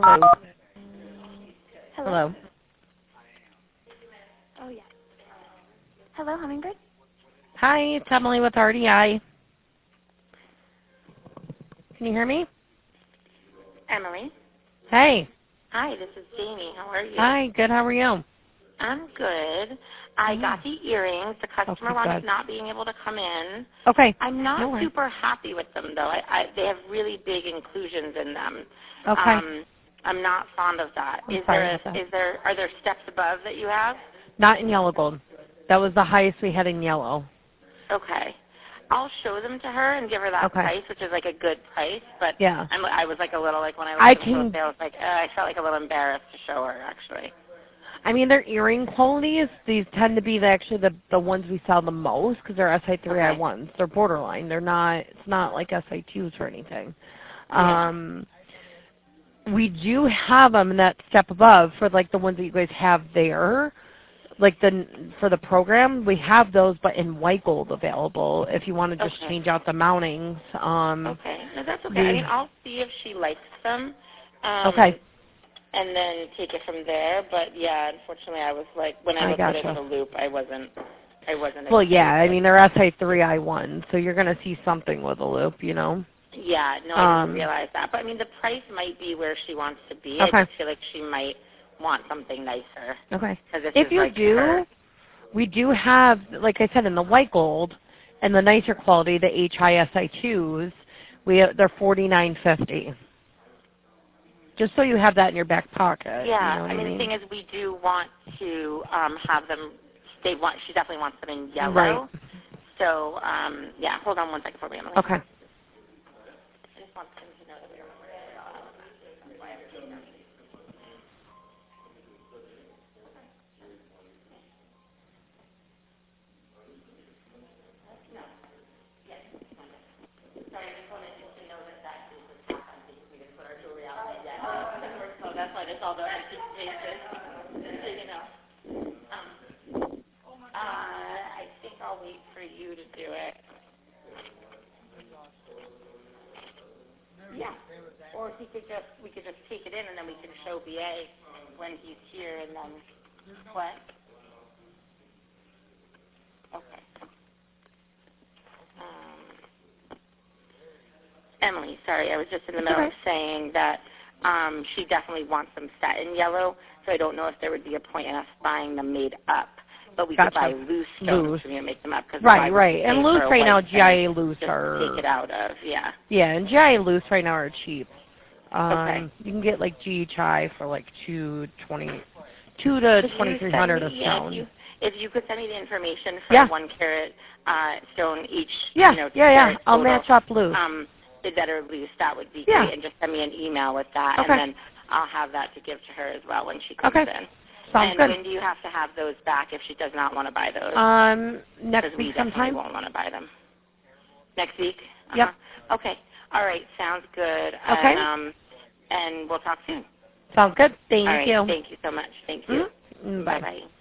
close. Hello? Hello. Oh, yeah. Hello, Hummingbird? Hi, it's Emily with RDI. Can you hear me? Emily. Hey. Hi, this is Jamie. How are you? Hi, good. How are you? I'm good. I got the earrings. The customer wound up not being able to come in. Okay. I'm not super happy with them, though. They have really big inclusions in them. Okay. I'm not fond of that. Are there steps above that you have? Not in yellow gold. That was the highest we had in yellow. Okay. I'll show them to her and give her that price, which is like a good price. But yeah. I was like a little like when I was supposed to, I was like I felt like a little embarrassed to show her actually. I mean, their earring qualities, these tend to be the ones we sell the most because they're SI3I1s. They're borderline. They're not. It's not like SI2s or anything. Yeah. We do have them in that step above for like the ones that you guys have there. Like for the program, we have those, but in white gold available. If you want to just change out the mountings. Okay, no, that's okay. I mean, I'll see if she likes them. Okay. And then take it from there. But yeah, unfortunately, I was like when I looked at it in the loop, I wasn't. Well, yeah, I mean they're SI3I1, so you're going to see something with a loop, you know. Yeah, no, I didn't realize that. But I mean, the price might be where she wants to be. I just feel like she might want something nicer. Okay. If you do, we do have, like I said, in the white gold and the nicer quality, the HISI2s, they're $49.50. Just so you have that in your back pocket. Yeah, you know I mean, the thing is, we do want to have them. She definitely wants them in yellow. Right. So, yeah. Hold on one second for me, Emily. Okay. I just want them to know that we were. So that's why there's all the anticipation. So, you know. I think I'll wait for you to do it. Yeah. Or if we could just take it in and then we can show BA when he's here and then what? Okay. Emily, sorry, I was just in the middle of saying that she definitely wants them set in yellow, so I don't know if there would be a point in us buying them made up. But we could buy loose stones and make them up. Right. And loose right now, GIA loose are... take it out of, yeah. Yeah, and GIA loose right now are cheap. Okay. You can get like GHI for like $2,200 to $2,300 a stone. If you could send me the information for 1 carat stone each, Yeah. I'll match up loose. That are loose, that would be great. And just send me an email with that, and then I'll have that to give to her as well when she comes in. Sounds good. When do you have to have those back if she does not want to buy those? Next week sometime. We won't want to buy them. Next week? Yep. Okay. All right. Sounds good. Okay. And we'll talk soon. Sounds good. Thank you. Thank you so much. Thank you. Mm-hmm. Bye-bye.